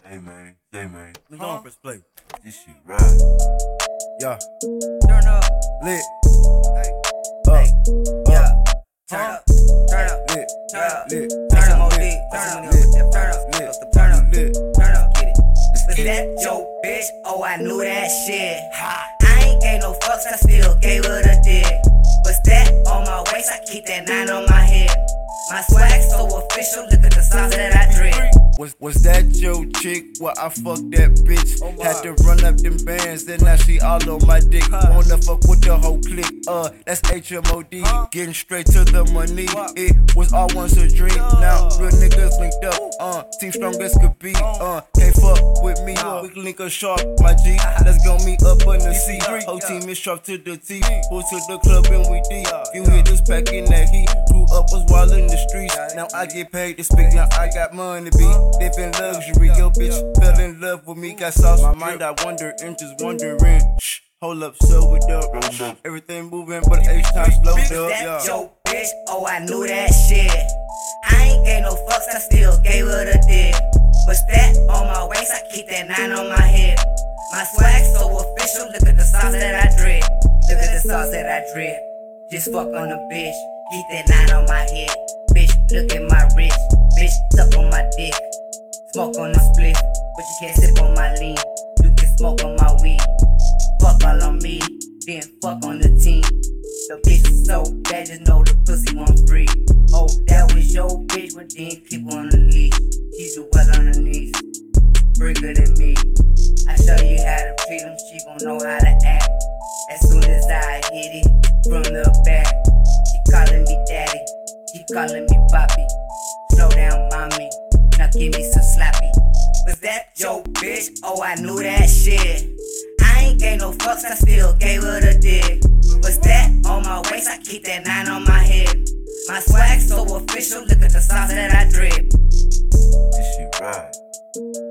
Hey man, Let's go on, press play. this shit right. Yeah. Turn up. Lit. Hey. Up. Yeah. Turn up. Turn up. Lit. Turn up. Lit. Turn Turn up. up. Lit. Turn Turn up. up. Lit. Turn up. Lit. Turn up. Lit. Turn up. Get it. Was get that your bitch? Oh, I knew that shit. I ain't gave no fucks, I still gave her the dick. Was that on my waist? I keep that 9 on my head. My swag so official, look at the sauce that I drink. Was that your chick? Well, I fucked that bitch. Had to run up them bands, then now she all on my dick. Wanna fuck with the whole clique. That's HMOD. Getting straight to the money. It was all once a dream. Now real niggas linked up. Team strong as could be. Can't fuck with me. We can link up sharp, my G. Let's go meet up on the C. Whole team is sharp to the T. Pull to the club and we deep. You hear this pack in that heat. Grew up, was wild in the streets. Now I get paid to speak. Now I got money to be. Living luxury, yo bitch fell in love with me, got sauce. My mind I wonder and just wondering. Shh, hold up, slow it up. Everything moving, but H time slowed Was up. that Yeah. your bitch? Oh, I knew that shit. I ain't gave no fucks, I still gave her the dick. Was that on my waist? I keep that 9 on my head. My swag so official, look at the sauce that I drip. Look at the sauce that I drip. Just fuck on a bitch, keep that 9 on my head. Bitch, look at my wrist. Bitch, suck on my dick. Smoke on the split, but you can't sip on my lean. You can smoke on my weed. Fuck all on me, then fuck on the team. The bitch is so bad, just know the pussy won't free. Oh, that was your bitch, but then keep on the leash. She's do well on her knees, bigger than me. I show you how to treat them, she gon' know how to act. As soon as I hit it from the back, she calling me daddy, she calling me papi. Slow down, mommy. Now give me some slappy. Was that your bitch? Oh, I knew that shit. I ain't gave no fucks, I still gave her the dick. Was that on my waist? I keep that 9 on my head. My swag so official, look at the sauce that I drip. This shit right.